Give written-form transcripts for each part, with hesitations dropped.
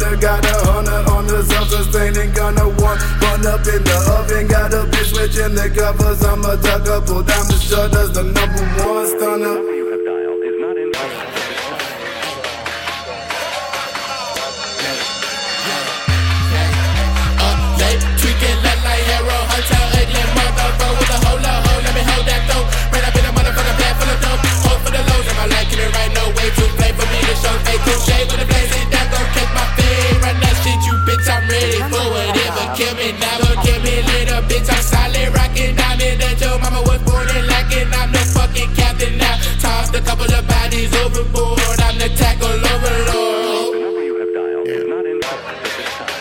stunner. Got 100 on the self-sustaining gunner. One run up in the oven. Got a bitch switching the covers. I'm a tucker, pull down the shutters. The number one stunner. Kill me, never kill me, little bitch. I'm solid, rockin' diamond that your mama was born and lacking. I'm the fucking captain now. Tossed a couple of bodies overboard. I'm the tackle overlord. The number you have dialed is not in service at this time.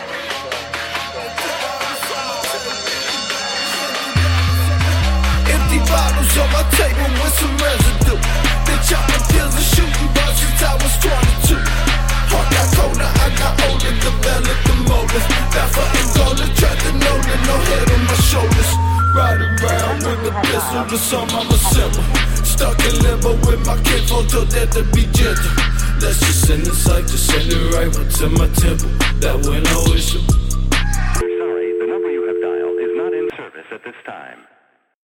Empty bottles on my table with some residue. Been chopping pills and shooting bugs since I was 22. Heart got colder, I got older, developed the motive. Baffle and golden, tried to know that no head on my shoulders. Riding around with the pistol, the song I'm a symbol. Stuck in limbo with my kinfolk, told that to be gentle. Let's just send the sight, just send it right to my temple. That way no issue. We're sorry, the number you have dialed is not in service at this time.